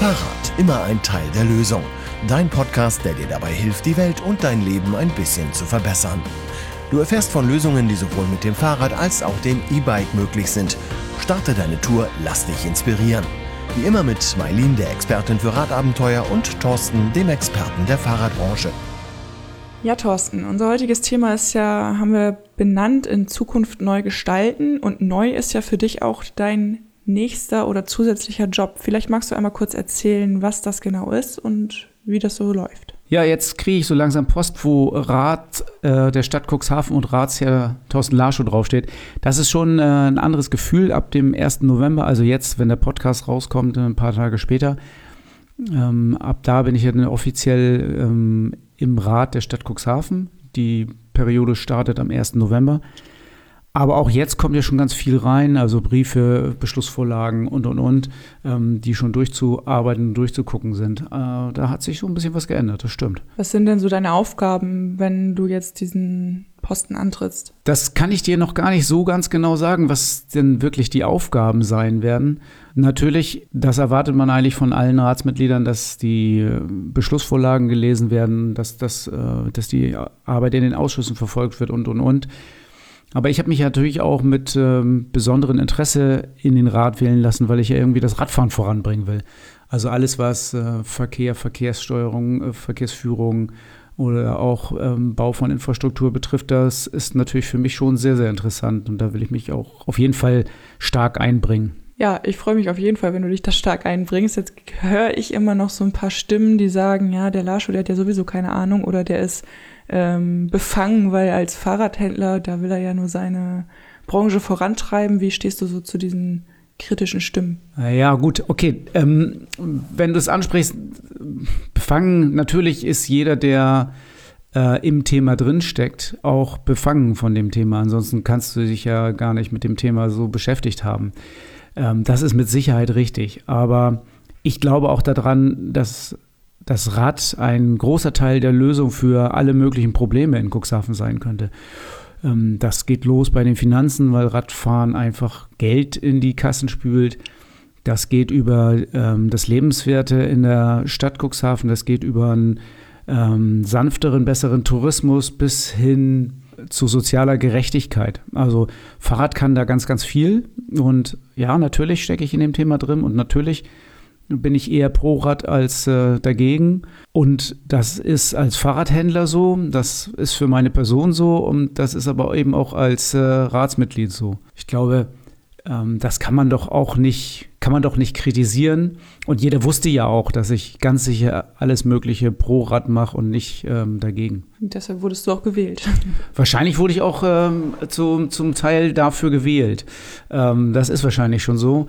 Fahrrad, immer ein Teil der Lösung. Dein Podcast, der dir dabei hilft, die Welt und dein Leben ein bisschen zu verbessern. Du erfährst von Lösungen, die sowohl mit dem Fahrrad als auch dem E-Bike möglich sind. Starte deine Tour, lass dich inspirieren. Wie immer mit Mailin, der Expertin für Radabenteuer, und Thorsten, dem Experten der Fahrradbranche. Ja, Thorsten, unser heutiges Thema ist ja, haben wir benannt, in Zukunft neu gestalten. Und neu ist ja für dich auch dein nächster oder zusätzlicher Job. Vielleicht magst du einmal kurz erzählen, was das genau ist und wie das so läuft. Ja, jetzt kriege ich so langsam Post, wo Rad der Stadt Cuxhaven und Ratsherr Thorsten Larschow draufsteht. Das ist schon ein anderes Gefühl ab dem 1. November, also jetzt, wenn der Podcast rauskommt, ein paar Tage später. Ab da bin ich dann offiziell im Rat der Stadt Cuxhaven. Die Periode startet am 1. November. Aber auch jetzt kommt ja schon ganz viel rein, also Briefe, Beschlussvorlagen und, die schon durchzuarbeiten und durchzugucken sind. Da hat sich so ein bisschen was geändert, das stimmt. Was sind denn so deine Aufgaben, wenn du jetzt diesen Posten antrittst? Das kann ich dir noch gar nicht so ganz genau sagen, was denn wirklich die Aufgaben sein werden. Natürlich, das erwartet man eigentlich von allen Ratsmitgliedern, dass die Beschlussvorlagen gelesen werden, dass die Arbeit in den Ausschüssen verfolgt wird und. Aber ich habe mich natürlich auch mit besonderem Interesse in den Rat wählen lassen, weil ich ja irgendwie das Radfahren voranbringen will. Also alles, was Verkehr, Verkehrssteuerung, Verkehrsführung oder auch Bau von Infrastruktur betrifft, das ist natürlich für mich schon sehr, sehr interessant. Und da will ich mich auch auf jeden Fall stark einbringen. Ja, ich freue mich auf jeden Fall, wenn du dich da stark einbringst. Jetzt höre ich immer noch so ein paar Stimmen, die sagen, ja, der Larschow, der hat ja sowieso keine Ahnung oder der ist befangen, weil als Fahrradhändler, da will er ja nur seine Branche vorantreiben. Wie stehst du so zu diesen kritischen Stimmen? Ja, gut, okay. Wenn du es ansprichst, befangen, natürlich ist jeder, der im Thema drinsteckt, auch befangen von dem Thema. Ansonsten kannst du dich ja gar nicht mit dem Thema so beschäftigt haben. Das ist mit Sicherheit richtig. Aber ich glaube auch daran, dass das Rad ein großer Teil der Lösung für alle möglichen Probleme in Cuxhaven sein könnte. Das geht los bei den Finanzen, weil Radfahren einfach Geld in die Kassen spült. Das geht über das Lebenswerte in der Stadt Cuxhaven. Das geht über einen sanfteren, besseren Tourismus bis hin zu sozialer Gerechtigkeit. Also Fahrrad kann da ganz, ganz viel. Und ja, natürlich stecke ich in dem Thema drin und natürlich bin ich eher pro Rad als dagegen. Und das ist als Fahrradhändler so, das ist für meine Person so und das ist aber eben auch als Ratsmitglied so. Ich glaube, das kann man doch nicht kritisieren. Und jeder wusste ja auch, dass ich ganz sicher alles Mögliche pro Rad mache und nicht dagegen. Und deshalb wurdest du auch gewählt. Wahrscheinlich wurde ich auch zum Teil dafür gewählt. Das ist wahrscheinlich schon so.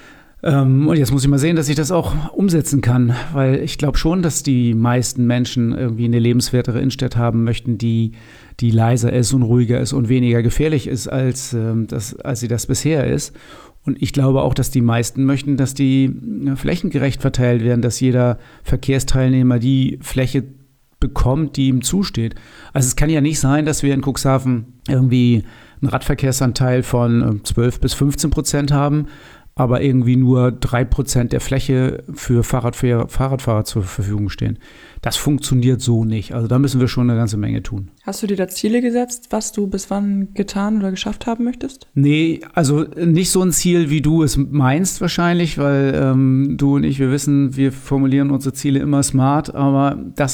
Und jetzt muss ich mal sehen, dass ich das auch umsetzen kann, weil ich glaube schon, dass die meisten Menschen irgendwie eine lebenswertere Innenstadt haben möchten, die leiser ist und ruhiger ist und weniger gefährlich ist, als sie das bisher ist. Und ich glaube auch, dass die meisten möchten, dass die flächengerecht verteilt werden, dass jeder Verkehrsteilnehmer die Fläche bekommt, die ihm zusteht. Also es kann ja nicht sein, dass wir in Cuxhaven irgendwie einen Radverkehrsanteil von 12-15% haben, aber irgendwie nur 3% der Fläche für Fahrradfahrer zur Verfügung stehen. Das funktioniert so nicht. Also da müssen wir schon eine ganze Menge tun. Hast du dir da Ziele gesetzt, was du bis wann getan oder geschafft haben möchtest? Nee, also nicht so ein Ziel, wie du es meinst wahrscheinlich, weil du und ich, wir wissen, wir formulieren unsere Ziele immer smart, aber das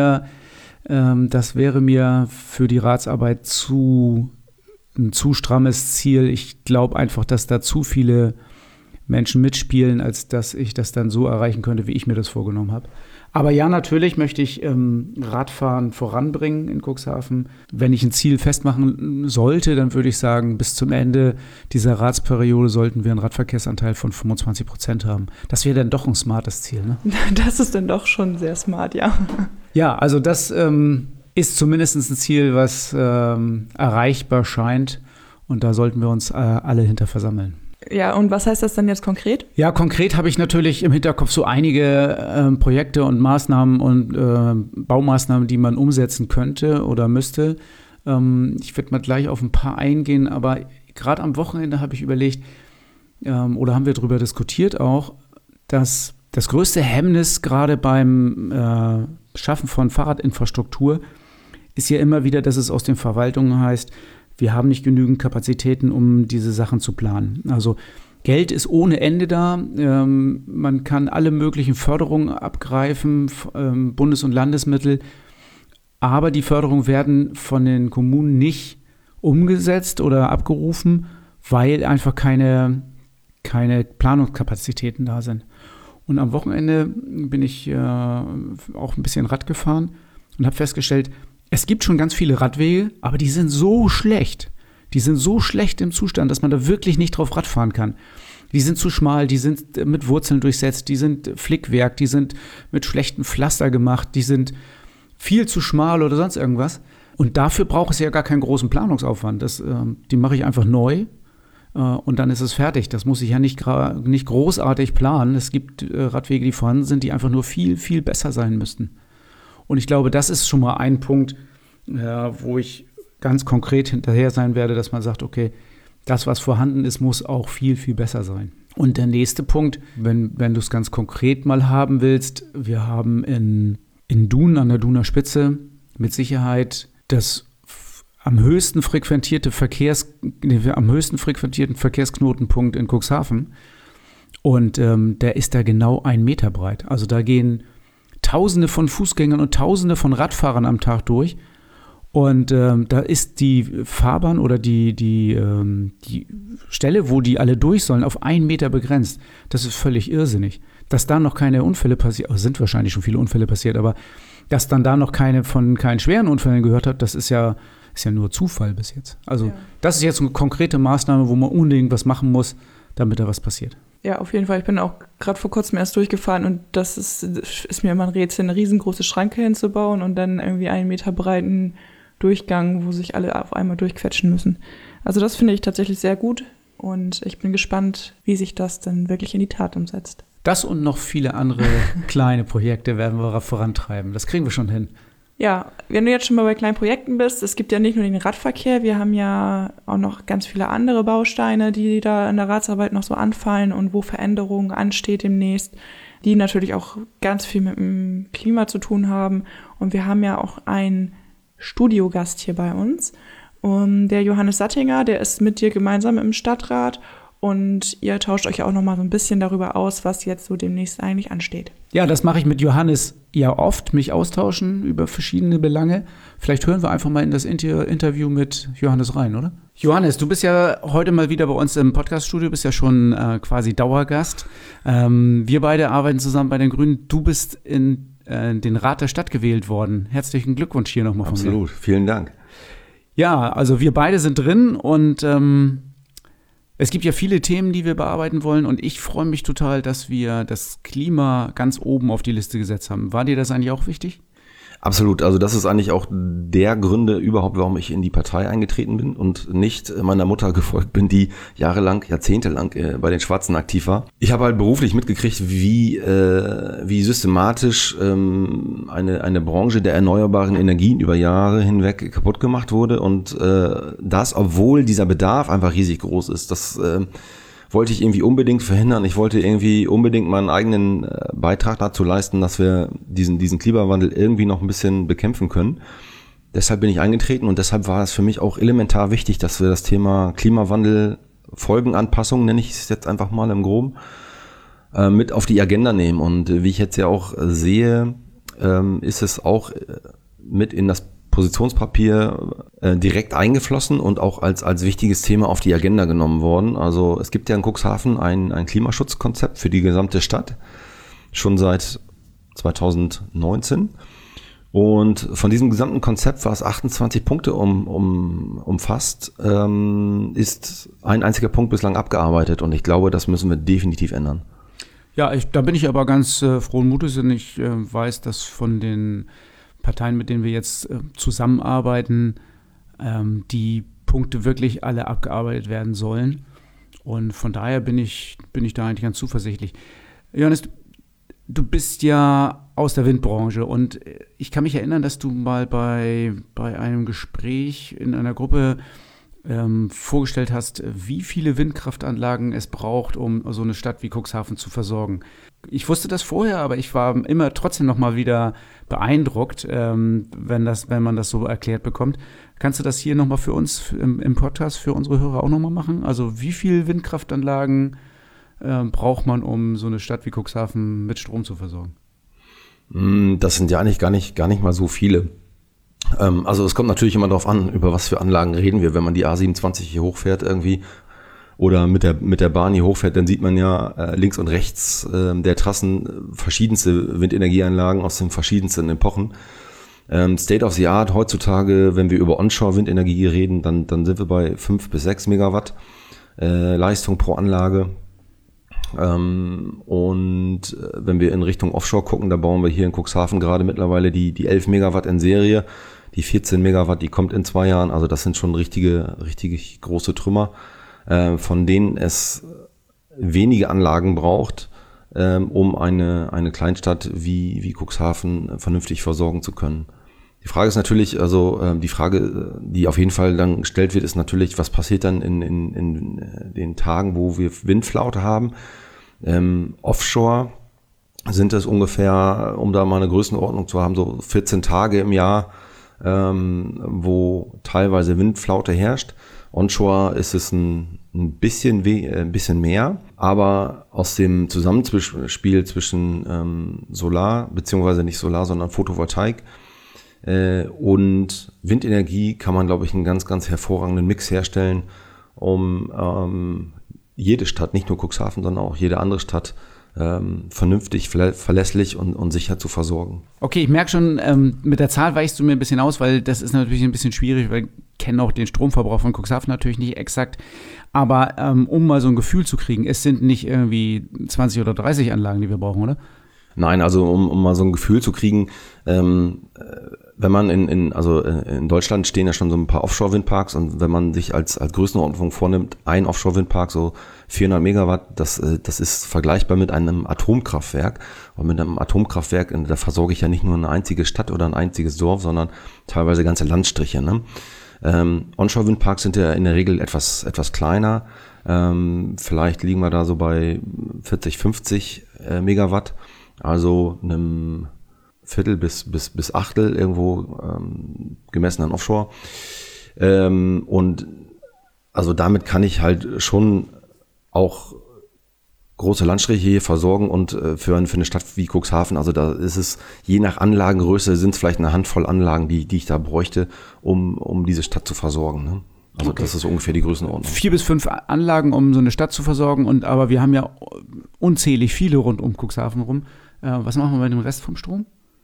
wäre mir für die Ratsarbeit ein zu strammes Ziel. Ich glaube einfach, dass da zu viele Menschen mitspielen, als dass ich das dann so erreichen könnte, wie ich mir das vorgenommen habe. Aber ja, natürlich möchte ich Radfahren voranbringen in Cuxhaven. Wenn ich ein Ziel festmachen sollte, dann würde ich sagen, bis zum Ende dieser Ratsperiode sollten wir einen Radverkehrsanteil von 25% haben. Das wäre dann doch ein smartes Ziel, ne? Das ist dann doch schon sehr smart, ja. Ja, also das ist zumindest ein Ziel, was erreichbar scheint. Und da sollten wir uns alle hinter versammeln. Ja, und was heißt das dann jetzt konkret? Ja, konkret habe ich natürlich im Hinterkopf so einige Projekte und Maßnahmen und Baumaßnahmen, die man umsetzen könnte oder müsste. Ich werde mal gleich auf ein paar eingehen, aber gerade am Wochenende habe ich überlegt, oder haben wir darüber diskutiert auch, dass Das größte Hemmnis gerade beim Schaffen von Fahrradinfrastruktur ist ja immer wieder, dass es aus den Verwaltungen heißt, wir haben nicht genügend Kapazitäten, um diese Sachen zu planen. Also Geld ist ohne Ende da. Man kann alle möglichen Förderungen abgreifen, Bundes- und Landesmittel. Aber die Förderungen werden von den Kommunen nicht umgesetzt oder abgerufen, weil einfach keine Planungskapazitäten da sind. Und am Wochenende bin ich auch ein bisschen Rad gefahren und habe festgestellt, es gibt schon ganz viele Radwege, aber die sind so schlecht. Die sind so schlecht im Zustand, dass man da wirklich nicht drauf Rad fahren kann. Die sind zu schmal, die sind mit Wurzeln durchsetzt, die sind Flickwerk, die sind mit schlechtem Pflaster gemacht, die sind viel zu schmal oder sonst irgendwas. Und dafür braucht es ja gar keinen großen Planungsaufwand. Die mache ich einfach neu und dann ist es fertig. Das muss ich ja nicht großartig planen. Es gibt Radwege, die vorhanden sind, die einfach nur viel, viel besser sein müssten. Und ich glaube, das ist schon mal ein Punkt, wo ich ganz konkret hinterher sein werde, dass man sagt, okay, das, was vorhanden ist, muss auch viel, viel besser sein. Und der nächste Punkt, wenn du es ganz konkret mal haben willst, wir haben in Dun, an der Duner Spitze, mit Sicherheit das am höchsten frequentierten Verkehrsknotenpunkt in Cuxhaven. Und der ist da genau 1 Meter breit. Also da gehen Tausende von Fußgängern und Tausende von Radfahrern am Tag durch. Und da ist die Fahrbahn oder die Stelle, wo die alle durch sollen, auf 1 Meter begrenzt. Das ist völlig irrsinnig. Dass da noch keine Unfälle passiert, sind wahrscheinlich schon viele Unfälle passiert, aber dass dann da noch keinen schweren Unfällen gehört hat, das ist ja nur Zufall bis jetzt. Also Das ist jetzt eine konkrete Maßnahme, wo man unbedingt was machen muss, damit da was passiert. Ja, auf jeden Fall. Ich bin auch gerade vor kurzem erst durchgefahren und das ist mir immer ein Rätsel, eine riesengroße Schranke hinzubauen und dann irgendwie 1 Meter breiten Durchgang, wo sich alle auf einmal durchquetschen müssen. Also das finde ich tatsächlich sehr gut und ich bin gespannt, wie sich das dann wirklich in die Tat umsetzt. Das und noch viele andere kleine Projekte werden wir vorantreiben. Das kriegen wir schon hin. Ja, wenn du jetzt schon mal bei kleinen Projekten bist, es gibt ja nicht nur den Radverkehr, wir haben ja auch noch ganz viele andere Bausteine, die da in der Ratsarbeit noch so anfallen und wo Veränderungen ansteht demnächst, die natürlich auch ganz viel mit dem Klima zu tun haben. Und wir haben ja auch einen Studiogast hier bei uns, der Johannes Sattinger, der ist mit dir gemeinsam im Stadtrat und ihr tauscht euch auch noch mal so ein bisschen darüber aus, was jetzt so demnächst eigentlich ansteht. Ja, das mache ich mit Johannes ja oft, mich austauschen über verschiedene Belange. Vielleicht hören wir einfach mal in das Interview mit Johannes rein, oder? Johannes, du bist ja heute mal wieder bei uns im Podcaststudio, bist ja schon quasi Dauergast. Wir beide arbeiten zusammen bei den Grünen. Du bist in den Rat der Stadt gewählt worden. Herzlichen Glückwunsch hier nochmal von mir. Absolut, vielen Dank. Ja, also wir beide sind drin und es gibt ja viele Themen, die wir bearbeiten wollen und ich freue mich total, dass wir das Klima ganz oben auf die Liste gesetzt haben. War dir das eigentlich auch wichtig? Absolut, also das ist eigentlich auch der Gründe überhaupt, warum ich in die Partei eingetreten bin und nicht meiner Mutter gefolgt bin, die jahrzehntelang bei den Schwarzen aktiv war. Ich habe halt beruflich mitgekriegt, wie systematisch eine Branche der erneuerbaren Energien über Jahre hinweg kaputt gemacht wurde und das, obwohl dieser Bedarf einfach riesig groß ist. Das wollte ich irgendwie unbedingt verhindern. Ich wollte irgendwie unbedingt meinen eigenen Beitrag dazu leisten, dass wir diesen Klimawandel irgendwie noch ein bisschen bekämpfen können. Deshalb bin ich eingetreten und deshalb war es für mich auch elementar wichtig, dass wir das Thema Klimawandel, Folgenanpassung, nenne ich es jetzt einfach mal im Groben, mit auf die Agenda nehmen. Und wie ich jetzt ja auch sehe, ist es auch mit in das Positionspapier direkt eingeflossen und auch als wichtiges Thema auf die Agenda genommen worden. Also es gibt ja in Cuxhaven ein Klimaschutzkonzept für die gesamte Stadt, schon seit 2019. Und von diesem gesamten Konzept, was 28 Punkte umfasst, ist ein einziger Punkt bislang abgearbeitet und ich glaube, das müssen wir definitiv ändern. Ja, da bin ich aber ganz frohen Mutes, denn ich weiß, dass von den Parteien, mit denen wir jetzt zusammenarbeiten, die Punkte wirklich alle abgearbeitet werden sollen. Und von daher bin ich da eigentlich ganz zuversichtlich. Johannes, du bist ja aus der Windbranche und ich kann mich erinnern, dass du mal bei einem Gespräch in einer Gruppe vorgestellt hast, wie viele Windkraftanlagen es braucht, um so eine Stadt wie Cuxhaven zu versorgen. Ich wusste das vorher, aber ich war immer trotzdem noch mal wieder beeindruckt, wenn man das so erklärt bekommt. Kannst du das hier noch mal für uns im Podcast für unsere Hörer auch noch mal machen? Also wie viele Windkraftanlagen braucht man, um so eine Stadt wie Cuxhaven mit Strom zu versorgen? Das sind ja eigentlich gar nicht mal so viele. Also es kommt natürlich immer darauf an, über was für Anlagen reden wir. Wenn man die A27 hier hochfährt irgendwie oder mit der Bahn hier hochfährt, dann sieht man ja links und rechts der Trassen verschiedenste Windenergieanlagen aus den verschiedensten Epochen. State of the Art heutzutage, wenn wir über Onshore-Windenergie reden, dann sind wir bei 5 bis 6 Megawatt Leistung pro Anlage. Und wenn wir in Richtung Offshore gucken, da bauen wir hier in Cuxhaven gerade mittlerweile die 11 Megawatt in Serie. Die 14 Megawatt, die kommt in 2 Jahren. Also das sind schon richtige große Trümmer, von denen es wenige Anlagen braucht, um eine Kleinstadt wie Cuxhaven vernünftig versorgen zu können. Die Frage ist natürlich, also die Frage, die auf jeden Fall dann gestellt wird, ist natürlich, was passiert dann in den Tagen, wo wir Windflaute haben. Offshore sind es ungefähr, um da mal eine Größenordnung zu haben, so 14 Tage im Jahr, wo teilweise Windflaute herrscht. Onshore ist es ein bisschen mehr, aber aus dem Zusammenspiel zwischen Solar, beziehungsweise nicht Solar, sondern Photovoltaik und Windenergie kann man, glaube ich, einen ganz, ganz hervorragenden Mix herstellen, um jede Stadt, nicht nur Cuxhaven, sondern auch jede andere Stadt vernünftig, verlässlich und sicher zu versorgen. Okay, ich merke schon, mit der Zahl weichst du mir ein bisschen aus, weil das ist natürlich ein bisschen schwierig, weil ich kenne auch den Stromverbrauch von Cuxhaven natürlich nicht exakt. Aber um mal so ein Gefühl zu kriegen, es sind nicht irgendwie 20 oder 30 Anlagen, die wir brauchen, oder? Nein, also um mal so ein Gefühl zu kriegen, wenn man in Deutschland stehen ja schon so ein paar Offshore-Windparks und wenn man sich als Größenordnung vornimmt, ein Offshore-Windpark, so 400 Megawatt, das ist vergleichbar mit einem Atomkraftwerk. Und mit einem Atomkraftwerk, da versorge ich ja nicht nur eine einzige Stadt oder ein einziges Dorf, sondern teilweise ganze Landstriche. Ne? Onshore-Windparks sind ja in der Regel etwas kleiner. Vielleicht liegen wir da so bei 40, 50 Megawatt. Also einem Viertel bis Achtel irgendwo gemessen an Offshore. Und also damit kann ich halt schon auch große Landstriche hier versorgen und für eine Stadt wie Cuxhaven, also da ist es je nach Anlagengröße sind es vielleicht eine Handvoll Anlagen, die ich da bräuchte, um diese Stadt zu versorgen. Ne? Also okay. Das ist ungefähr die Größenordnung. 4 bis 5 Anlagen, um so eine Stadt zu versorgen, aber wir haben ja unzählig viele rund um Cuxhaven rum. Was machen wir mit dem Rest vom Strom?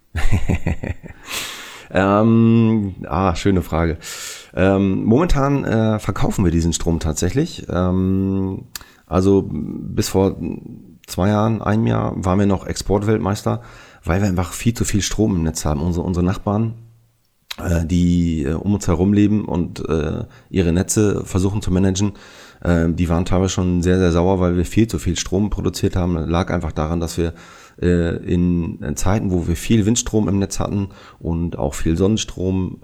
Schöne Frage. Momentan verkaufen wir diesen Strom tatsächlich. Also bis vor 2 Jahren, einem Jahr, waren wir noch Exportweltmeister, weil wir einfach viel zu viel Strom im Netz haben. Unsere Nachbarn, die um uns herum leben und ihre Netze versuchen zu managen, die waren teilweise schon sehr, sehr sauer, weil wir viel zu viel Strom produziert haben. Das lag einfach daran, dass wir in Zeiten, wo wir viel Windstrom im Netz hatten und auch viel Sonnenstrom,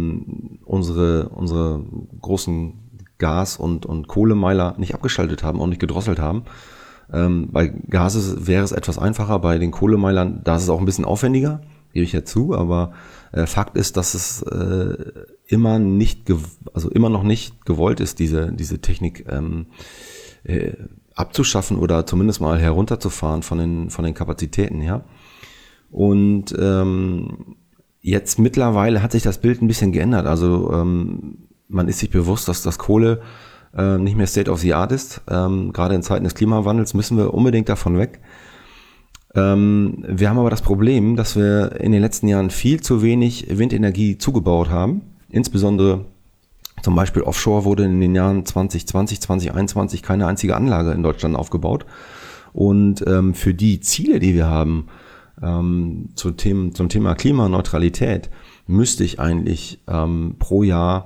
unsere großen Gas- und Kohlemeiler nicht abgeschaltet haben und nicht gedrosselt haben. Bei Gas wäre es etwas einfacher, bei den Kohlemeilern, da ist es auch ein bisschen aufwendiger, gebe ich ja zu, aber Fakt ist, dass es immer noch nicht gewollt ist, diese Technik abzuschaffen oder zumindest mal herunterzufahren von den Kapazitäten her. Und jetzt mittlerweile hat sich das Bild ein bisschen geändert. Also man ist sich bewusst, dass das Kohle nicht mehr State of the Art ist. Gerade in Zeiten des Klimawandels müssen wir unbedingt davon weg. Wir haben aber das Problem, dass wir in den letzten Jahren viel zu wenig Windenergie zugebaut haben. Insbesondere zum Beispiel Offshore wurde in den Jahren 2020, 2021 keine einzige Anlage in Deutschland aufgebaut. Und für die Ziele, die wir haben, zum Thema Klimaneutralität, müsste ich eigentlich pro Jahr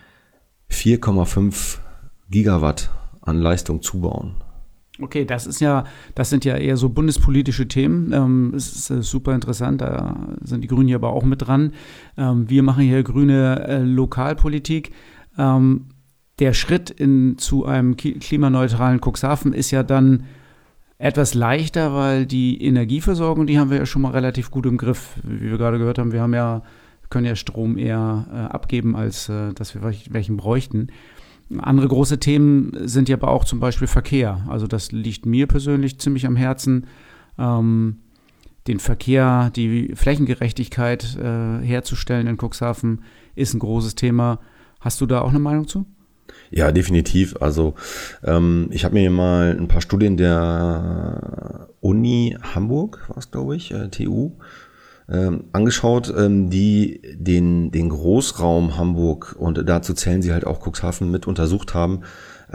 4,5 Gigawatt an Leistung zubauen. Okay, das sind ja eher so bundespolitische Themen. Es ist super interessant, da sind die Grünen hier aber auch mit dran. Wir machen hier grüne Lokalpolitik. Der der Schritt zu einem klimaneutralen Cuxhaven ist ja dann etwas leichter, weil die Energieversorgung, die haben wir ja schon mal relativ gut im Griff. Wie wir gerade gehört haben, können ja Strom eher abgeben, als dass wir welchen bräuchten. Andere große Themen sind ja aber auch zum Beispiel Verkehr. Also das liegt mir persönlich ziemlich am Herzen. Den Verkehr, die Flächengerechtigkeit herzustellen in Cuxhaven ist ein großes Thema. Hast du da auch eine Meinung zu? Ja, definitiv. Also ich habe mir mal ein paar Studien der Uni Hamburg, war es glaube ich, TU, angeschaut, die den Großraum Hamburg, und dazu zählen sie halt auch Cuxhaven, mit untersucht haben,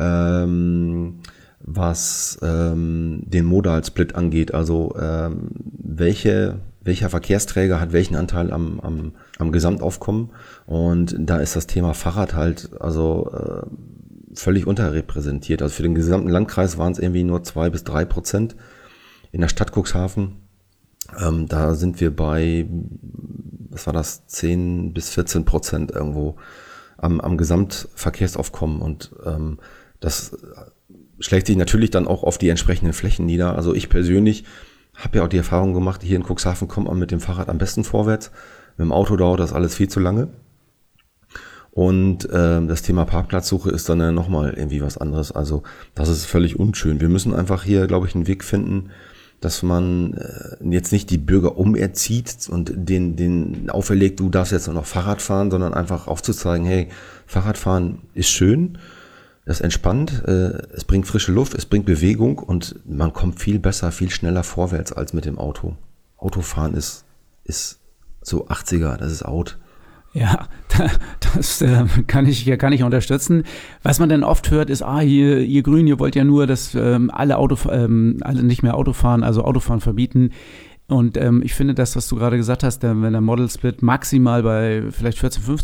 was den Modal-Split angeht. Also welcher Verkehrsträger hat welchen Anteil am Gesamtaufkommen, und da ist das Thema Fahrrad halt völlig unterrepräsentiert. Also für den gesamten Landkreis waren es irgendwie nur 2-3%. In der Stadt Cuxhaven, da sind wir bei, was war das, 10-14% irgendwo am Gesamtverkehrsaufkommen, und das schlägt sich natürlich dann auch auf die entsprechenden Flächen nieder. Also ich persönlich habe ja auch die Erfahrung gemacht, hier in Cuxhaven kommt man mit dem Fahrrad am besten vorwärts. Mit dem Auto dauert das alles viel zu lange. Und das Thema Parkplatzsuche ist dann nochmal irgendwie was anderes. Also das ist völlig unschön. Wir müssen einfach hier, glaube ich, einen Weg finden, dass man jetzt nicht die Bürger umerzieht und denen auferlegt, du darfst jetzt nur noch Fahrrad fahren, sondern einfach aufzuzeigen, hey, Fahrradfahren ist schön, das entspannt, es bringt frische Luft, es bringt Bewegung, und man kommt viel besser, viel schneller vorwärts als mit dem Auto. Autofahren ist so 80er, das ist out. Ja, das kann ich unterstützen. Was man dann oft hört, ist, ihr Grünen, ihr wollt ja nur, dass alle nicht mehr Auto fahren, also Autofahren verbieten. Und ich finde das, was du gerade gesagt hast, wenn der Model Split maximal bei vielleicht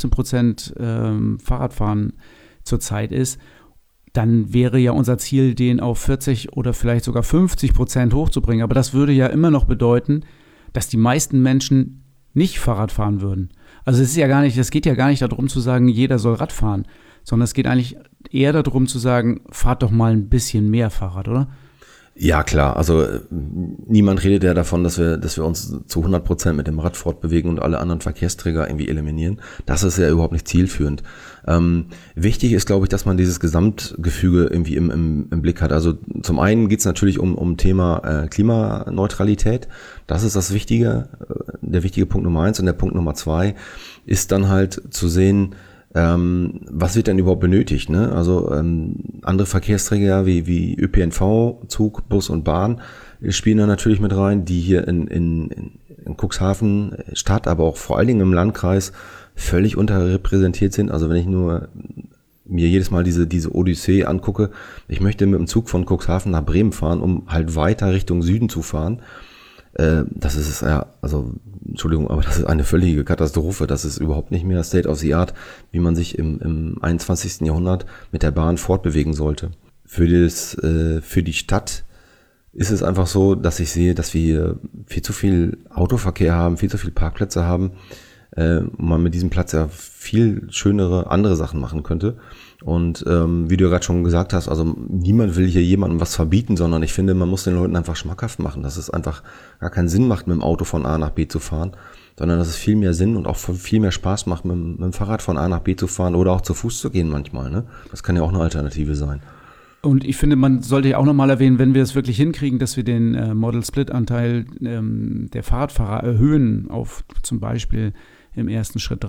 14-15% Fahrradfahren zurzeit ist, dann wäre ja unser Ziel, den auf 40 oder vielleicht sogar 50% hochzubringen. Aber das würde ja immer noch bedeuten, dass die meisten Menschen nicht Fahrrad fahren würden. Also es geht ja gar nicht darum zu sagen, jeder soll Rad fahren, sondern es geht eigentlich eher darum zu sagen, fahrt doch mal ein bisschen mehr Fahrrad, oder? Ja, klar. Also niemand redet ja davon, dass wir uns zu 100% mit dem Rad fortbewegen und alle anderen Verkehrsträger irgendwie eliminieren. Das ist ja überhaupt nicht zielführend. Wichtig ist, glaube ich, dass man dieses Gesamtgefüge irgendwie im Blick hat. Also zum einen geht es natürlich um Thema Klimaneutralität. Das ist das Wichtige, der wichtige Punkt Nummer 1. Und der Punkt Nummer 2 ist dann halt zu sehen, was wird denn überhaupt benötigt, ne? Also andere Verkehrsträger wie ÖPNV, Zug, Bus und Bahn spielen da natürlich mit rein, die hier in Cuxhaven Stadt, aber auch vor allen Dingen im Landkreis völlig unterrepräsentiert sind. Also wenn ich nur mir jedes Mal diese Odyssee angucke, ich möchte mit dem Zug von Cuxhaven nach Bremen fahren, um halt weiter Richtung Süden zu fahren. Das ist ja, also Entschuldigung, aber das ist eine völlige Katastrophe. Das ist überhaupt nicht mehr State of the Art, wie man sich im 21. Jahrhundert mit der Bahn fortbewegen sollte. Für die Stadt ist es einfach so, dass ich sehe, dass wir viel zu viel Autoverkehr haben, viel zu viele Parkplätze haben, man mit diesem Platz ja viel schönere andere Sachen machen könnte. Und wie du ja gerade schon gesagt hast, also niemand will hier jemandem was verbieten, sondern ich finde, man muss den Leuten einfach schmackhaft machen, dass es einfach gar keinen Sinn macht, mit dem Auto von A nach B zu fahren, sondern dass es viel mehr Sinn und auch viel mehr Spaß macht, mit dem Fahrrad von A nach B zu fahren oder auch zu Fuß zu gehen manchmal, ne? Das kann ja auch eine Alternative sein. Und ich finde, man sollte ja auch nochmal erwähnen, wenn wir es wirklich hinkriegen, dass wir den Model-Split-Anteil der Fahrradfahrer erhöhen auf zum Beispiel im ersten Schritt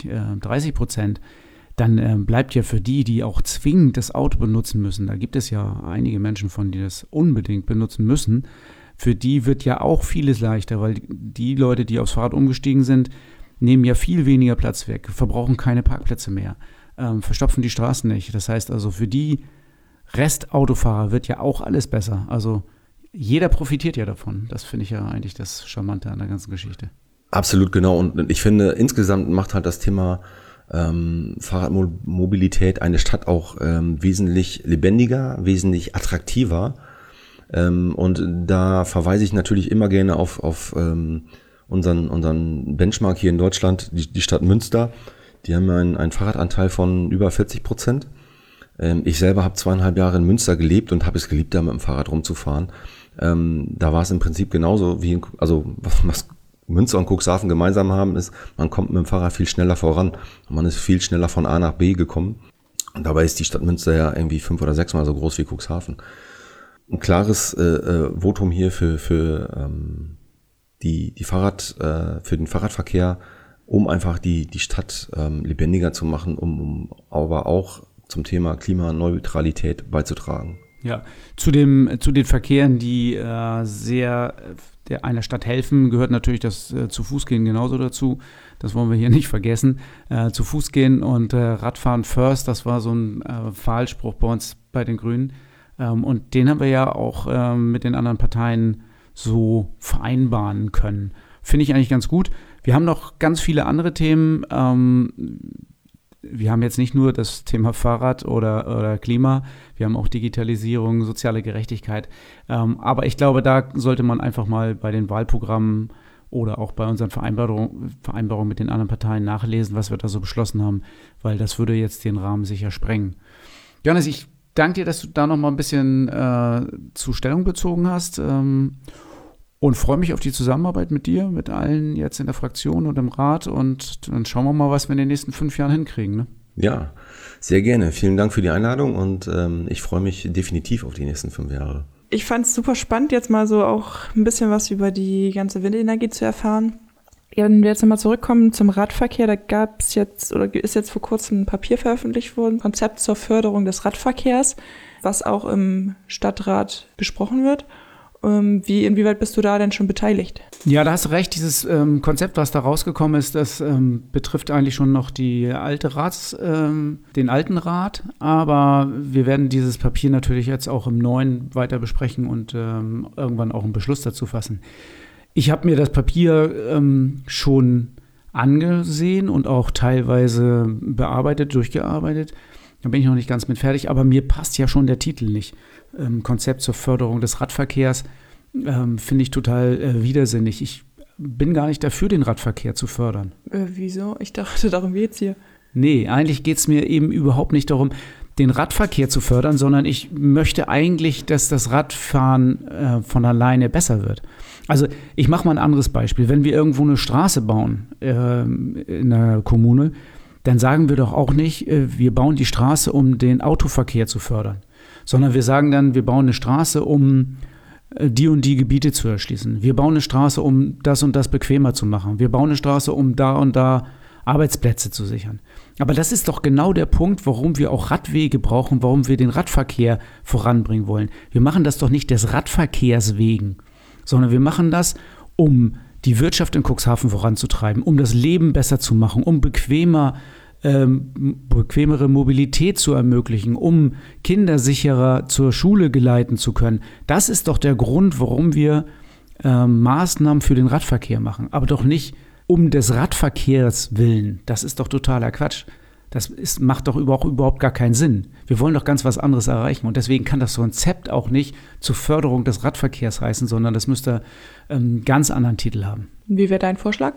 30%, dann bleibt ja für die auch zwingend das Auto benutzen müssen, da gibt es ja einige Menschen von, die das unbedingt benutzen müssen, für die wird ja auch vieles leichter, weil die Leute, die aufs Fahrrad umgestiegen sind, nehmen ja viel weniger Platz weg, verbrauchen keine Parkplätze mehr, verstopfen die Straßen nicht. Das heißt also, für die Restautofahrer wird ja auch alles besser. Also jeder profitiert ja davon. Das finde ich ja eigentlich das Charmante an der ganzen Geschichte. Absolut, genau. Und ich finde, insgesamt macht halt das Thema Fahrradmobilität eine Stadt auch wesentlich lebendiger, wesentlich attraktiver. Und da verweise ich natürlich immer gerne auf unseren Benchmark hier in Deutschland, die Stadt Münster. Die haben einen Fahrradanteil von über 40%. Ich selber habe 2,5 Jahre in Münster gelebt und habe es geliebt, da mit dem Fahrrad rumzufahren. Da war es im Prinzip genauso wie, was Münster und Cuxhaven gemeinsam haben, ist, man kommt mit dem Fahrrad viel schneller voran. Man ist viel schneller von A nach B gekommen. Und dabei ist die Stadt Münster ja irgendwie 5 oder 6 Mal so groß wie Cuxhaven. Ein klares Votum hier für den Fahrradverkehr, um einfach die Stadt lebendiger zu machen, um aber auch zum Thema Klimaneutralität beizutragen. Ja, zu den Verkehren, die sehr einer Stadt helfen, gehört natürlich das zu Fuß gehen genauso dazu. Das wollen wir hier nicht vergessen. Zu Fuß gehen und Radfahren first, das war so ein Wahlspruch bei uns bei den Grünen. Und den haben wir ja auch mit den anderen Parteien so vereinbaren können. Finde ich eigentlich ganz gut. Wir haben noch ganz viele andere Themen. Wir haben jetzt nicht nur das Thema Fahrrad oder Klima, wir haben auch Digitalisierung, soziale Gerechtigkeit. Aber ich glaube, da sollte man einfach mal bei den Wahlprogrammen oder auch bei unseren Vereinbarungen mit den anderen Parteien nachlesen, was wir da so beschlossen haben, weil das würde jetzt den Rahmen sicher sprengen. Johannes, ich danke dir, dass du da noch mal ein bisschen zu Stellung bezogen hast und freue mich auf die Zusammenarbeit mit dir, mit allen jetzt in der Fraktion und im Rat, und dann schauen wir mal, was wir in den nächsten 5 Jahren hinkriegen. Ne? Ja, sehr gerne. Vielen Dank für die Einladung und ich freue mich definitiv auf die nächsten 5 Jahre. Ich fand es super spannend, jetzt mal so auch ein bisschen was über die ganze Windenergie zu erfahren. Ja, wenn wir jetzt nochmal zurückkommen zum Radverkehr, da ist jetzt vor kurzem ein Papier veröffentlicht worden, Konzept zur Förderung des Radverkehrs, was auch im Stadtrat besprochen wird. Inwieweit bist du da denn schon beteiligt? Ja, da hast du recht. Dieses Konzept, was da rausgekommen ist, das betrifft eigentlich schon noch den alten Rat. Aber wir werden dieses Papier natürlich jetzt auch im Neuen weiter besprechen und irgendwann auch einen Beschluss dazu fassen. Ich habe mir das Papier schon angesehen und auch teilweise bearbeitet, durchgearbeitet. Da bin ich noch nicht ganz mit fertig, aber mir passt ja schon der Titel nicht. Konzept zur Förderung des Radverkehrs finde ich total widersinnig. Ich bin gar nicht dafür, den Radverkehr zu fördern. Wieso? Ich dachte, darum geht's hier. Nee, eigentlich geht es mir eben überhaupt nicht darum, den Radverkehr zu fördern, sondern ich möchte eigentlich, dass das Radfahren von alleine besser wird. Also ich mache mal ein anderes Beispiel. Wenn wir irgendwo eine Straße bauen in der Kommune, dann sagen wir doch auch nicht, wir bauen die Straße, um den Autoverkehr zu fördern, sondern wir sagen dann, wir bauen eine Straße, um die und die Gebiete zu erschließen. Wir bauen eine Straße, um das und das bequemer zu machen. Wir bauen eine Straße, um da und da Arbeitsplätze zu sichern. Aber das ist doch genau der Punkt, warum wir auch Radwege brauchen, warum wir den Radverkehr voranbringen wollen. Wir machen das doch nicht des Radverkehrs wegen, sondern wir machen das, um die Wirtschaft in Cuxhaven voranzutreiben, um das Leben besser zu machen, um bequemere Mobilität zu ermöglichen, um Kinder sicherer zur Schule geleiten zu können. Das ist doch der Grund, warum wir Maßnahmen für den Radverkehr machen, aber doch nicht um des Radverkehrs willen. Das ist doch totaler Quatsch. Macht doch überhaupt gar keinen Sinn. Wir wollen doch ganz was anderes erreichen. Und deswegen kann das Konzept auch nicht zur Förderung des Radverkehrs heißen, sondern das müsste einen ganz anderen Titel haben. Wie wäre dein Vorschlag?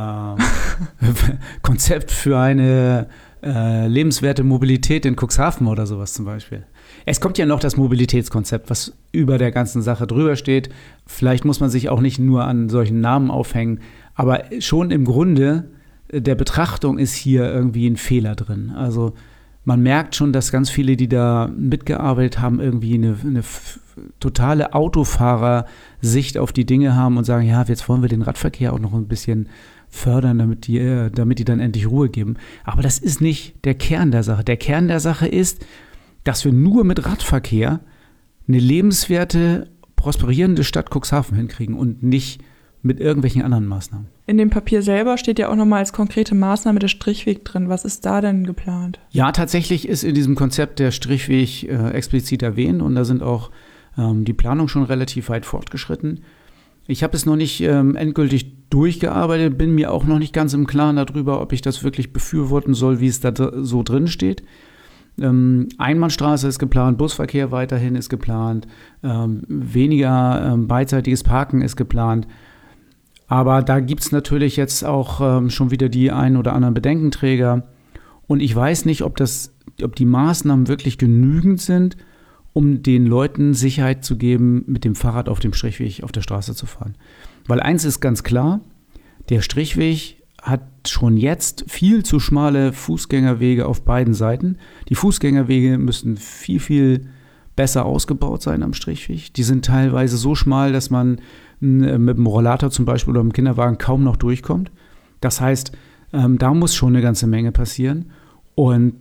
Konzept für eine lebenswerte Mobilität in Cuxhaven oder sowas zum Beispiel. Es kommt ja noch das Mobilitätskonzept, was über der ganzen Sache drüber steht. Vielleicht muss man sich auch nicht nur an solchen Namen aufhängen, aber schon im Grunde der Betrachtung ist hier irgendwie ein Fehler drin. Also man merkt schon, dass ganz viele, die da mitgearbeitet haben, irgendwie eine totale Autofahrersicht auf die Dinge haben und sagen, ja, jetzt wollen wir den Radverkehr auch noch ein bisschen fördern, damit die dann endlich Ruhe geben. Aber das ist nicht der Kern der Sache. Der Kern der Sache ist, dass wir nur mit Radverkehr eine lebenswerte, prosperierende Stadt Cuxhaven hinkriegen und nicht mit irgendwelchen anderen Maßnahmen. In dem Papier selber steht ja auch nochmal als konkrete Maßnahme der Strichweg drin. Was ist da denn geplant? Ja, tatsächlich ist in diesem Konzept der Strichweg explizit erwähnt und da sind auch die Planungen schon relativ weit fortgeschritten. Ich habe es noch nicht endgültig durchgearbeitet, bin mir auch noch nicht ganz im Klaren darüber, ob ich das wirklich befürworten soll, wie es da so drin steht. Einbahnstraße ist geplant, Busverkehr weiterhin ist geplant, weniger beidseitiges Parken ist geplant. Aber da gibt es natürlich jetzt auch schon wieder die ein oder anderen Bedenkenträger. Und ich weiß nicht, ob das die Maßnahmen wirklich genügend sind, um den Leuten Sicherheit zu geben, mit dem Fahrrad auf dem Strichweg auf der Straße zu fahren. Weil eins ist ganz klar, der Strichweg hat schon jetzt viel zu schmale Fußgängerwege auf beiden Seiten. Die Fußgängerwege müssen viel, viel besser ausgebaut sein am Strichweg. Die sind teilweise so schmal, dass man mit dem Rollator zum Beispiel oder mit dem Kinderwagen kaum noch durchkommt. Das heißt, da muss schon eine ganze Menge passieren. Und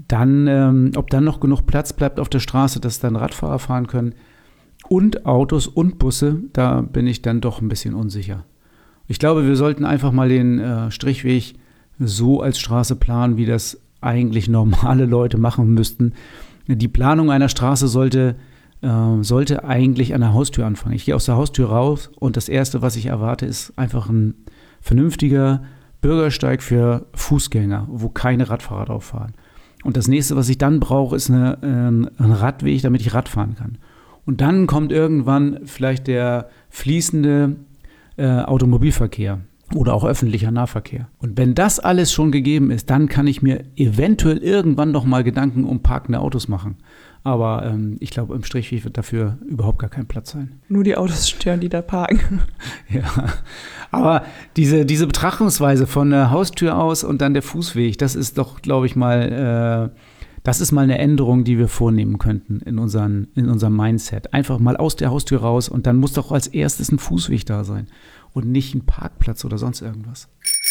dann, ob dann noch genug Platz bleibt auf der Straße, dass dann Radfahrer fahren können und Autos und Busse, da bin ich dann doch ein bisschen unsicher. Ich glaube, wir sollten einfach mal den Strichweg so als Straße planen, wie das eigentlich normale Leute machen müssten. Die Planung einer Straße sollte eigentlich an der Haustür anfangen. Ich gehe aus der Haustür raus und das Erste, was ich erwarte, ist einfach ein vernünftiger Bürgersteig für Fußgänger, wo keine Radfahrer drauf fahren. Und das Nächste, was ich dann brauche, ist ein Radweg, damit ich Rad fahren kann. Und dann kommt irgendwann vielleicht der fließende Automobilverkehr oder auch öffentlicher Nahverkehr. Und wenn das alles schon gegeben ist, dann kann ich mir eventuell irgendwann noch mal Gedanken um parkende Autos machen. Aber ich glaube, im Strichweg wird dafür überhaupt gar kein Platz sein. Nur die Autos stören, die da parken. Ja, aber diese Betrachtungsweise von der Haustür aus und dann der Fußweg, das ist doch, glaube ich mal, das ist mal eine Änderung, die wir vornehmen könnten in unserem Mindset. Einfach mal aus der Haustür raus und dann muss doch als erstes ein Fußweg da sein und nicht ein Parkplatz oder sonst irgendwas.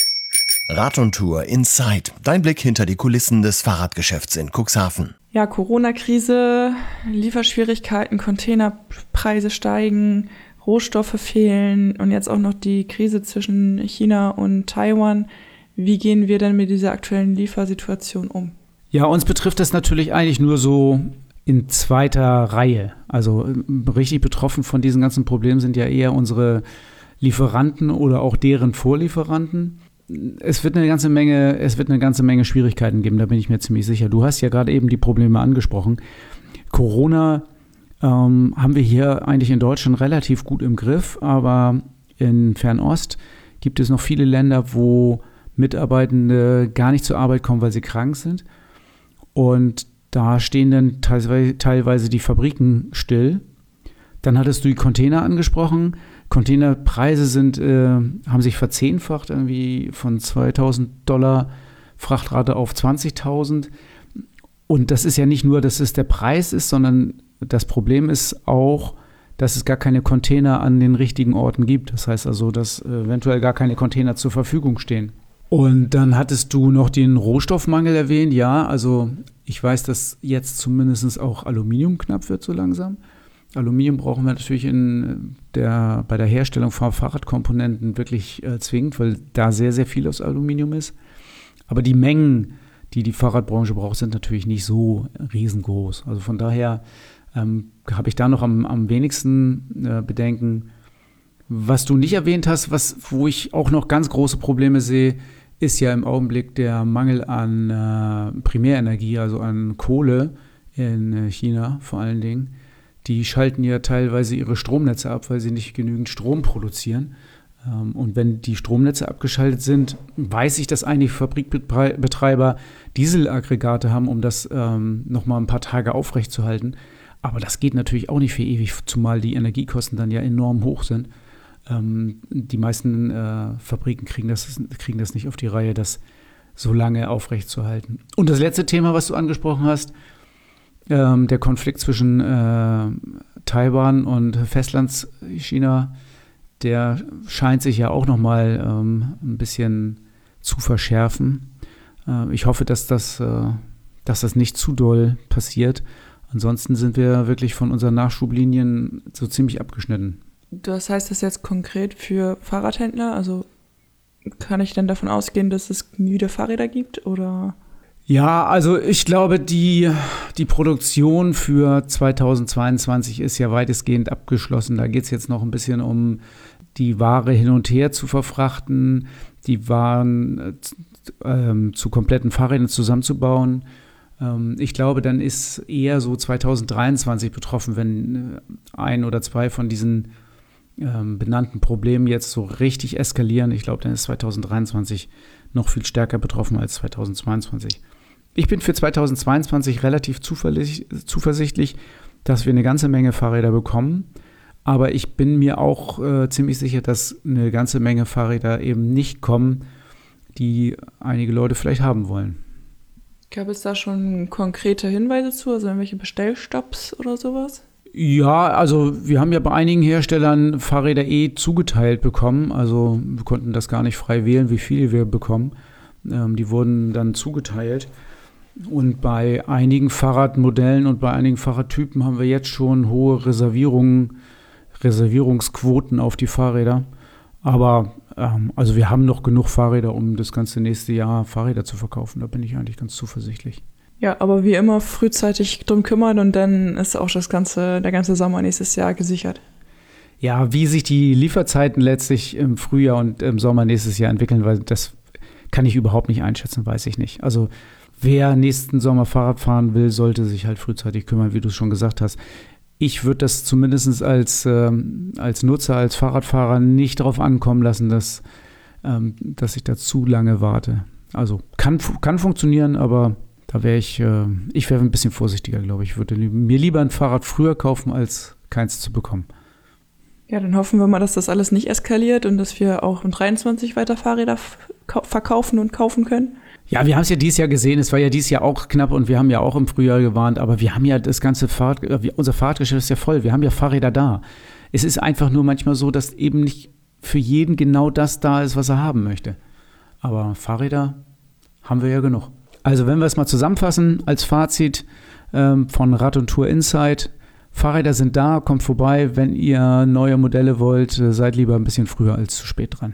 Rad und Tour Inside. Dein Blick hinter die Kulissen des Fahrradgeschäfts in Cuxhaven. Ja, Corona-Krise, Lieferschwierigkeiten, Containerpreise steigen, Rohstoffe fehlen und jetzt auch noch die Krise zwischen China und Taiwan. Wie gehen wir denn mit dieser aktuellen Liefersituation um? Ja, uns betrifft das natürlich eigentlich nur so in zweiter Reihe. Also richtig betroffen von diesen ganzen Problemen sind ja eher unsere Lieferanten oder auch deren Vorlieferanten. Es wird eine ganze Menge Schwierigkeiten geben, da bin ich mir ziemlich sicher. Du hast ja gerade eben die Probleme angesprochen. Corona haben wir hier eigentlich in Deutschland relativ gut im Griff, aber in Fernost gibt es noch viele Länder, wo Mitarbeitende gar nicht zur Arbeit kommen, weil sie krank sind. Und da stehen dann teilweise die Fabriken still. Dann hattest du die Container angesprochen. Containerpreise haben sich verzehnfacht, irgendwie von $2.000 Frachtrate auf 20.000. Und das ist ja nicht nur, dass es der Preis ist, sondern das Problem ist auch, dass es gar keine Container an den richtigen Orten gibt. Das heißt also, dass eventuell gar keine Container zur Verfügung stehen. Und dann hattest du noch den Rohstoffmangel erwähnt. Ja, also ich weiß, dass jetzt zumindest auch Aluminium knapp wird so langsam. Aluminium brauchen wir natürlich bei der Herstellung von Fahrradkomponenten wirklich zwingend, weil da sehr, sehr viel aus Aluminium ist. Aber die Mengen, die die Fahrradbranche braucht, sind natürlich nicht so riesengroß. Also von daher habe ich da noch am wenigsten Bedenken. Was du nicht erwähnt hast, wo ich auch noch ganz große Probleme sehe, ist ja im Augenblick der Mangel an Primärenergie, also an Kohle in China vor allen Dingen. Die schalten ja teilweise ihre Stromnetze ab, weil sie nicht genügend Strom produzieren. Und wenn die Stromnetze abgeschaltet sind, weiß ich, dass einige Fabrikbetreiber Dieselaggregate haben, um das noch mal ein paar Tage aufrechtzuerhalten. Aber das geht natürlich auch nicht für ewig, zumal die Energiekosten dann ja enorm hoch sind. Die meisten Fabriken kriegen das nicht auf die Reihe, das so lange aufrechtzuerhalten. Und das letzte Thema, was du angesprochen hast, der Konflikt zwischen Taiwan und Festlandschina, der scheint sich ja auch noch mal ein bisschen zu verschärfen. Ich hoffe, dass das nicht zu doll passiert. Ansonsten sind wir wirklich von unseren Nachschublinien so ziemlich abgeschnitten. Das heißt das jetzt konkret für Fahrradhändler? Also kann ich dann davon ausgehen, dass es wieder Fahrräder gibt, oder? Ja, also ich glaube, die Produktion für 2022 ist ja weitestgehend abgeschlossen. Da geht es jetzt noch ein bisschen um die Ware hin und her zu verfrachten, die Waren zu kompletten Fahrrädern zusammenzubauen. Ich glaube, dann ist eher so 2023 betroffen, wenn ein oder zwei von diesen benannten Problemen jetzt so richtig eskalieren. Ich glaube, dann ist 2023 noch viel stärker betroffen als 2022. Ich bin für 2022 relativ zuversichtlich, dass wir eine ganze Menge Fahrräder bekommen. Aber ich bin mir auch ziemlich sicher, dass eine ganze Menge Fahrräder eben nicht kommen, die einige Leute vielleicht haben wollen. Gab es da schon konkrete Hinweise zu, also irgendwelche Bestellstopps oder sowas? Ja, also wir haben ja bei einigen Herstellern Fahrräder zugeteilt bekommen. Also wir konnten das gar nicht frei wählen, wie viele wir bekommen. Die wurden dann zugeteilt. Und bei einigen Fahrradmodellen und bei einigen Fahrradtypen haben wir jetzt schon hohe Reservierungsquoten auf die Fahrräder. Aber also wir haben noch genug Fahrräder, um das ganze nächste Jahr Fahrräder zu verkaufen. Da bin ich eigentlich ganz zuversichtlich. Ja, aber wie immer frühzeitig drum kümmern und dann ist auch der ganze Sommer nächstes Jahr gesichert. Ja, wie sich die Lieferzeiten letztlich im Frühjahr und im Sommer nächstes Jahr entwickeln, weil das kann ich überhaupt nicht einschätzen, weiß ich nicht. Also wer nächsten Sommer Fahrrad fahren will, sollte sich halt frühzeitig kümmern, wie du es schon gesagt hast. Ich würde das zumindest als Nutzer, als Fahrradfahrer nicht darauf ankommen lassen, dass ich da zu lange warte. Also kann funktionieren, aber da wäre ich wäre ein bisschen vorsichtiger, glaube ich. Ich würde mir lieber ein Fahrrad früher kaufen, als keins zu bekommen. Ja, dann hoffen wir mal, dass das alles nicht eskaliert und dass wir auch in 23 weiter Fahrräder verkaufen und kaufen können. Ja, wir haben es ja dieses Jahr gesehen. Es war ja dieses Jahr auch knapp und wir haben ja auch im Frühjahr gewarnt. Aber wir haben ja das ganze unser Fahrradgeschäft ist ja voll. Wir haben ja Fahrräder da. Es ist einfach nur manchmal so, dass eben nicht für jeden genau das da ist, was er haben möchte. Aber Fahrräder haben wir ja genug. Also wenn wir es mal zusammenfassen als Fazit von Rad und Tour Insight. Fahrräder sind da, kommt vorbei. Wenn ihr neue Modelle wollt, seid lieber ein bisschen früher als zu spät dran.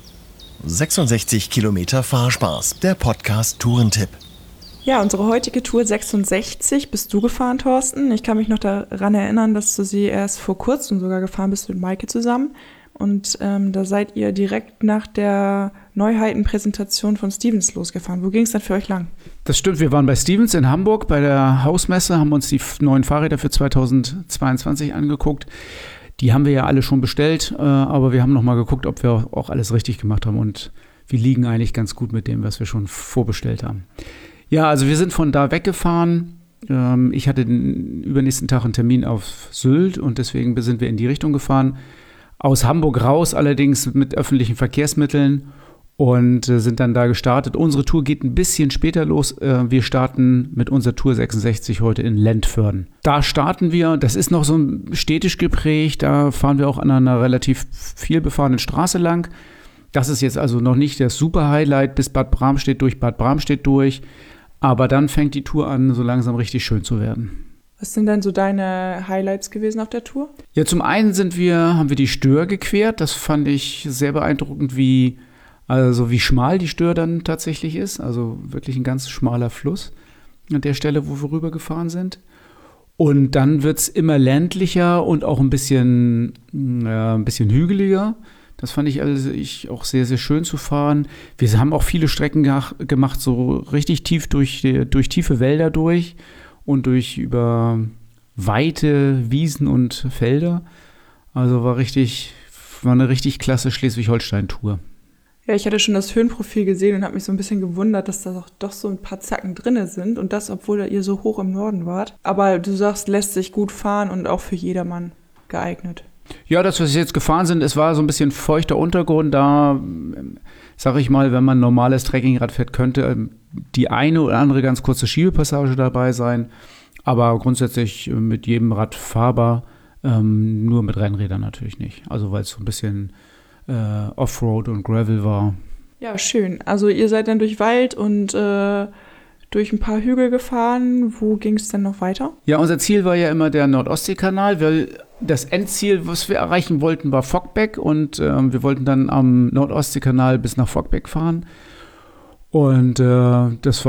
66 Kilometer Fahrspaß, der Podcast Tourentipp. Ja, unsere heutige Tour 66 bist du gefahren, Thorsten. Ich kann mich noch daran erinnern, dass du sie erst vor kurzem sogar gefahren bist mit Maike zusammen. Und da seid ihr direkt nach der Neuheitenpräsentation von Stevens losgefahren. Wo ging es dann für euch lang? Das stimmt, wir waren bei Stevens in Hamburg bei der Hausmesse, haben uns die neuen Fahrräder für 2022 angeguckt. Die haben wir ja alle schon bestellt, aber wir haben nochmal geguckt, ob wir auch alles richtig gemacht haben und wir liegen eigentlich ganz gut mit dem, was wir schon vorbestellt haben. Ja, also wir sind von da weggefahren. Ich hatte den übernächsten Tag einen Termin auf Sylt und deswegen sind wir in die Richtung gefahren. Aus Hamburg raus allerdings mit öffentlichen Verkehrsmitteln und sind dann da gestartet. Unsere Tour geht ein bisschen später los. Wir starten mit unserer Tour 66 heute in Lentförden. Da starten wir, das ist noch so städtisch geprägt, da fahren wir auch an einer relativ viel befahrenen Straße lang. Das ist jetzt also noch nicht das super Highlight bis Bad Bramstedt durch, aber dann fängt die Tour an, so langsam richtig schön zu werden. Was sind denn so deine Highlights gewesen auf der Tour? Ja, zum einen haben wir die Stör gequert. Das fand ich sehr beeindruckend, wie schmal die Stör dann tatsächlich ist. Also wirklich ein ganz schmaler Fluss an der Stelle, wo wir rübergefahren sind. Und dann wird es immer ländlicher und auch ein bisschen hügeliger. Das fand ich auch sehr, sehr schön zu fahren. Wir haben auch viele Strecken gemacht, so richtig tief durch tiefe Wälder durch. Und über weite Wiesen und Felder. Also war eine richtig klasse Schleswig-Holstein-Tour. Ja, ich hatte schon das Höhenprofil gesehen und habe mich so ein bisschen gewundert, dass da doch so ein paar Zacken drin sind. Und das, obwohl ihr so hoch im Norden wart. Aber du sagst, lässt sich gut fahren und auch für jedermann geeignet. Ja, das, was wir jetzt gefahren sind, es war so ein bisschen feuchter Untergrund. Da, sag ich mal, wenn man ein normales Trekkingrad fährt, könnte die eine oder andere ganz kurze Schiebepassage dabei sein. Aber grundsätzlich mit jedem Rad fahrbar, nur mit Rennrädern natürlich nicht. Also weil es so ein bisschen Offroad und Gravel war. Ja, schön. Also ihr seid dann durch Wald und durch ein paar Hügel gefahren. Wo ging es denn noch weiter? Ja, unser Ziel war ja immer der Nordostseekanal, weil das Endziel, was wir erreichen wollten, war Foggbeck und wir wollten dann am Nordostseekanal bis nach Foggbeck fahren. Und das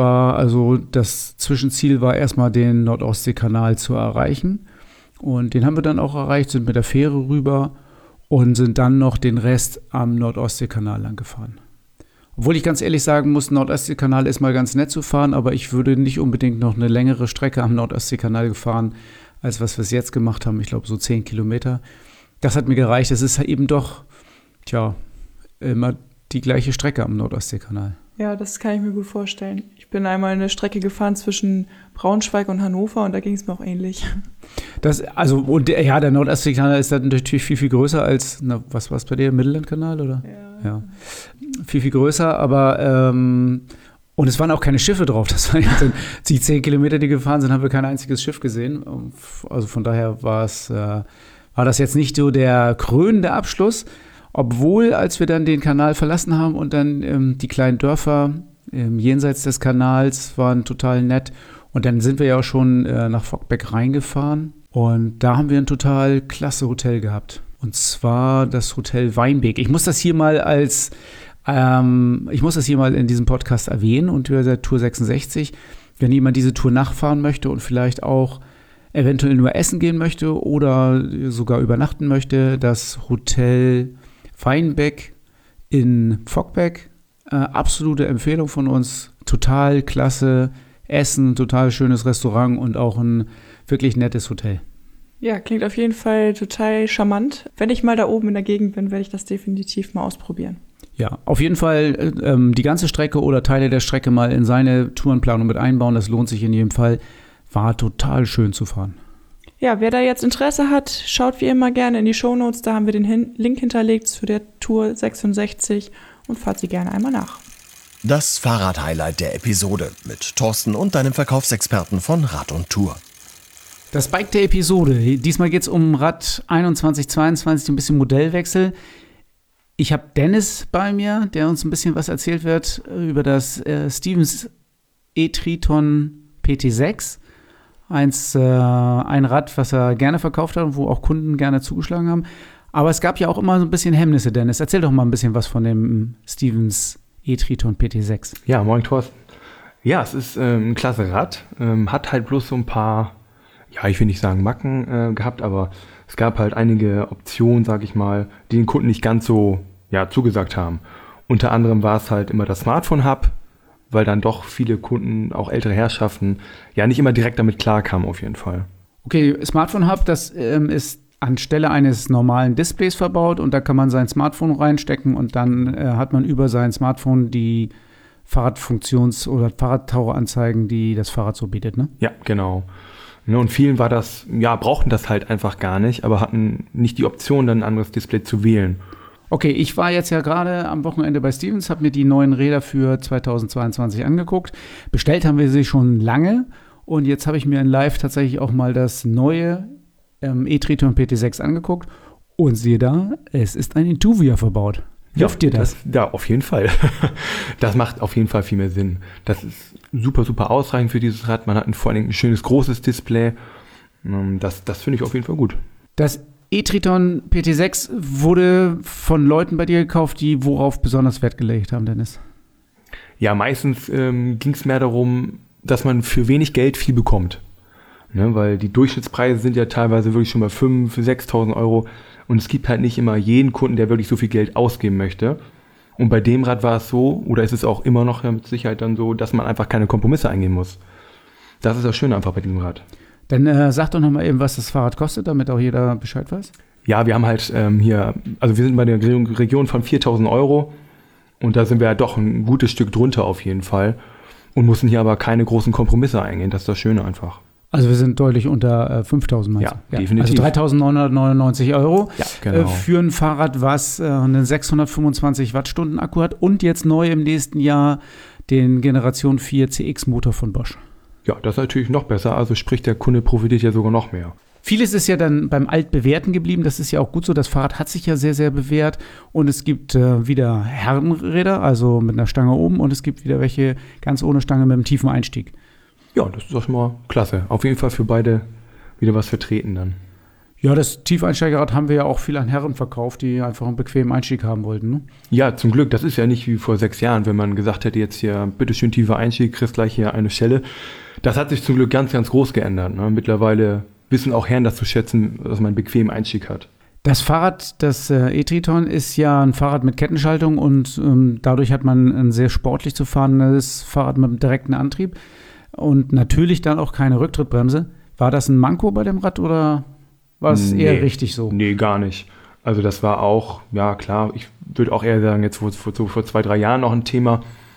Zwischenziel war erstmal den Nordostseekanal zu erreichen. Und den haben wir dann auch erreicht, sind mit der Fähre rüber und sind dann noch den Rest am Nordostseekanal lang gefahren. Obwohl ich ganz ehrlich sagen muss, Nordostseekanal ist mal ganz nett zu fahren, aber ich würde nicht unbedingt noch eine längere Strecke am Nordostseekanal gefahren, als was wir es jetzt gemacht haben. Ich glaube so 10 Kilometer. Das hat mir gereicht. Es ist eben doch, immer die gleiche Strecke am Nordostseekanal. Ja, das kann ich mir gut vorstellen. Ich bin einmal eine Strecke gefahren zwischen Braunschweig und Hannover und da ging es mir auch ähnlich. Der Nordostseekanal ist dann natürlich viel, viel größer als, was war es bei dir, Mittellandkanal, oder? Ja. Viel, viel größer, aber und es waren auch keine Schiffe drauf. Das waren jetzt die 10 Kilometer, die gefahren sind, haben wir kein einziges Schiff gesehen. Also von daher war das jetzt nicht so der krönende Abschluss. Obwohl, als wir dann den Kanal verlassen haben und dann die kleinen Dörfer jenseits des Kanals waren total nett. Und dann sind wir ja auch schon nach Fockbeck reingefahren. Und da haben wir ein total klasse Hotel gehabt. Und zwar das Hotel Weinbeek. Ich muss das hier mal in diesem Podcast erwähnen und über der Tour 66. Wenn jemand diese Tour nachfahren möchte und vielleicht auch eventuell nur essen gehen möchte oder sogar übernachten möchte, das Hotel Weinbeck in Fockbeck, absolute Empfehlung von uns, total klasse Essen, total schönes Restaurant und auch ein wirklich nettes Hotel. Ja, klingt auf jeden Fall total charmant. Wenn ich mal da oben in der Gegend bin, werde ich das definitiv mal ausprobieren. Ja, auf jeden Fall die ganze Strecke oder Teile der Strecke mal in seine Tourenplanung mit einbauen, das lohnt sich in jedem Fall. War total schön zu fahren. Ja, wer da jetzt Interesse hat, schaut wie immer gerne in die Shownotes, da haben wir den Link hinterlegt zu der Tour 66 und fahrt sie gerne einmal nach. Das Fahrrad-Highlight der Episode mit Thorsten und deinem Verkaufsexperten von Rad und Tour. Das Bike der Episode. Diesmal geht es um Rad 2122, ein bisschen Modellwechsel. Ich habe Dennis bei mir, der uns ein bisschen was erzählt wird über das Stevens E-Triton PT6. Ein Rad, was er gerne verkauft hat und wo auch Kunden gerne zugeschlagen haben. Aber es gab ja auch immer so ein bisschen Hemmnisse, Dennis. Erzähl doch mal ein bisschen was von dem Stevens E-Triton PT6. Ja, moin Thorsten. Ja, es ist ein klasse Rad. Hat halt bloß so ein paar, ja, ich will nicht sagen Macken gehabt, aber es gab halt einige Optionen, sag ich mal, die den Kunden nicht ganz so zugesagt haben. Unter anderem war es halt immer das Smartphone-Hub, weil dann doch viele Kunden, auch ältere Herrschaften, ja nicht immer direkt damit klarkamen auf jeden Fall. Okay, Smartphone Hub, das ist anstelle eines normalen Displays verbaut und da kann man sein Smartphone reinstecken und dann hat man über sein Smartphone die Fahrradfunktions- oder Fahrradtaucheranzeigen, die das Fahrrad so bietet, ne? Ja, genau. Und vielen war das, brauchten das halt einfach gar nicht, aber hatten nicht die Option, dann ein anderes Display zu wählen. Okay, ich war jetzt ja gerade am Wochenende bei Stevens, habe mir die neuen Räder für 2022 angeguckt. Bestellt haben wir sie schon lange und jetzt habe ich mir in Live tatsächlich auch mal das neue E-Triton PT6 angeguckt und siehe da, es ist ein Intuvia verbaut. Hilft dir das? Ja, auf jeden Fall. Das macht auf jeden Fall viel mehr Sinn. Das ist super, super ausreichend für dieses Rad. Man hat vor allen Dingen ein schönes, großes Display. Das finde ich auf jeden Fall gut. Das E-Triton PT6 wurde von Leuten bei dir gekauft, die worauf besonders Wert gelegt haben, Dennis? Ja, meistens ging es mehr darum, dass man für wenig Geld viel bekommt. Ne, weil die Durchschnittspreise sind ja teilweise wirklich schon bei 5.000, 6.000 Euro. Und es gibt halt nicht immer jeden Kunden, der wirklich so viel Geld ausgeben möchte. Und bei dem Rad war es so, oder ist es auch immer noch mit Sicherheit dann so, dass man einfach keine Kompromisse eingehen muss. Das ist das Schöne einfach bei diesem Rad. Dann sag doch noch mal eben, was das Fahrrad kostet, damit auch jeder Bescheid weiß. Ja, wir haben halt wir sind bei der Region von 4.000 Euro und da sind wir ja doch ein gutes Stück drunter auf jeden Fall und mussten hier aber keine großen Kompromisse eingehen, das ist das Schöne einfach. Also wir sind deutlich unter 5.000 meinst du? Ja, definitiv. Also 3.999 Euro genau. Für ein Fahrrad, was einen 625 Wattstunden Akku hat und jetzt neu im nächsten Jahr den Generation 4 CX Motor von Bosch. Ja, das ist natürlich noch besser, also sprich, der Kunde profitiert ja sogar noch mehr. Vieles ist ja dann beim Altbewährten geblieben, das ist ja auch gut so, das Fahrrad hat sich ja sehr, sehr bewährt und es gibt wieder Herrenräder, also mit einer Stange oben und es gibt wieder welche ganz ohne Stange mit einem tiefen Einstieg. Ja, das ist doch schon mal klasse. Auf jeden Fall für beide wieder was vertreten dann. Ja, das Tiefeinsteigerrad haben wir ja auch viel an Herren verkauft, die einfach einen bequemen Einstieg haben wollten, ne? Ja, zum Glück. Das ist ja nicht wie vor 6 Jahren, wenn man gesagt hätte, jetzt hier, bitteschön, tiefer Einstieg, kriegst gleich hier eine Schelle. Das hat sich zum Glück ganz, ganz groß geändert, ne? Mittlerweile wissen auch Herren das zu schätzen, dass man einen bequemen Einstieg hat. Das Fahrrad, das E-Triton, ist ja ein Fahrrad mit Kettenschaltung und dadurch hat man ein sehr sportlich zu fahrendes Fahrrad mit einem direkten Antrieb. Und natürlich dann auch keine Rücktrittbremse. War das ein Manko bei dem Rad oder war es eher richtig so? Nee, gar nicht. Also das war auch, ja klar, ich würde auch eher sagen, jetzt vor 2-3 Jahren noch ein Thema.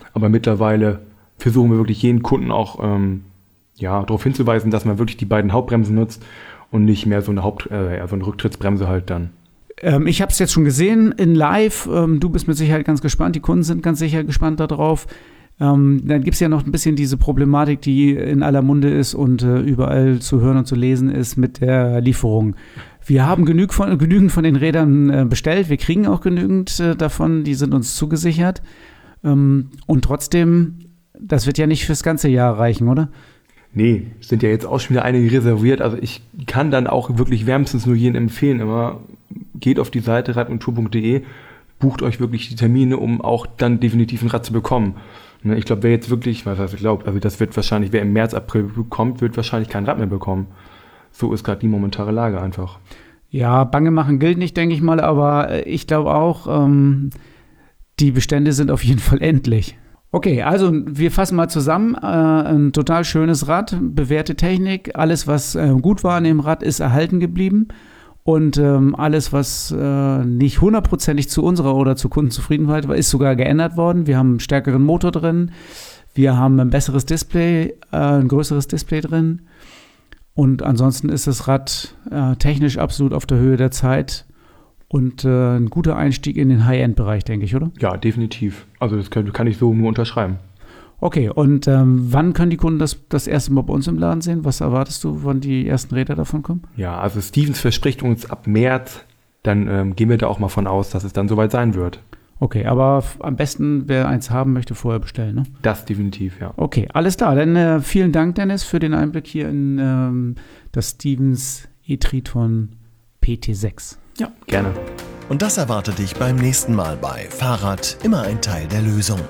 Aber mittlerweile versuchen wir wirklich jeden Kunden auch darauf hinzuweisen, dass man wirklich die beiden Hauptbremsen nutzt und nicht mehr so eine so eine Rücktrittsbremse halt dann. Ich habe es jetzt schon gesehen in live. Du bist mit Sicherheit ganz gespannt. Die Kunden sind ganz sicher gespannt darauf. Dann gibt es ja noch ein bisschen diese Problematik, die in aller Munde ist und überall zu hören und zu lesen ist mit der Lieferung. Wir haben genügend von den Rädern bestellt. Wir kriegen auch genügend davon. Die sind uns zugesichert. Und trotzdem, das wird ja nicht fürs ganze Jahr reichen, oder? Nee, es sind ja jetzt auch schon wieder einige reserviert. Also ich kann dann auch wirklich wärmstens nur jedem empfehlen, immer geht auf die Seite radundtour.de, bucht euch wirklich die Termine, um auch dann definitiv ein Rad zu bekommen. Ich glaube, wer jetzt wirklich, das wird wahrscheinlich, wer im März, April bekommt, wird wahrscheinlich kein Rad mehr bekommen. So ist gerade die momentane Lage einfach. Ja, Bange machen gilt nicht, denke ich mal, aber ich glaube auch, die Bestände sind auf jeden Fall endlich. Okay, also wir fassen mal zusammen. Ein total schönes Rad, bewährte Technik. Alles, was gut war an dem Rad, ist erhalten geblieben. Und alles, was nicht hundertprozentig zu unserer oder zu Kundenzufriedenheit war, ist sogar geändert worden. Wir haben einen stärkeren Motor drin. Wir haben ein besseres Display, ein größeres Display drin. Und ansonsten ist das Rad technisch absolut auf der Höhe der Zeit. Und ein guter Einstieg in den High-End-Bereich, denke ich, oder? Ja, definitiv. Also das kann ich so nur unterschreiben. Okay, und wann können die Kunden das erste Mal bei uns im Laden sehen? Was erwartest du, wann die ersten Räder davon kommen? Ja, also Stevens verspricht uns ab März, dann gehen wir da auch mal von aus, dass es dann soweit sein wird. Okay, aber am besten, wer eins haben möchte, vorher bestellen, ne? Das definitiv, ja. Okay, alles klar. Dann vielen Dank, Dennis, für den Einblick hier in das Stevens e-Triton PT6. Ja, gerne. Und das erwartet dich beim nächsten Mal bei Fahrrad, immer ein Teil der Lösung.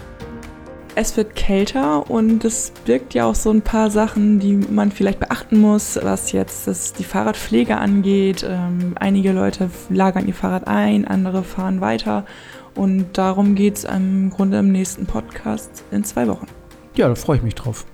Es wird kälter und es birgt ja auch so ein paar Sachen, die man vielleicht beachten muss, was jetzt die Fahrradpflege angeht. Einige Leute lagern ihr Fahrrad ein, andere fahren weiter. Und darum geht es im Grunde im nächsten Podcast in 2 Wochen. Ja, da freue ich mich drauf.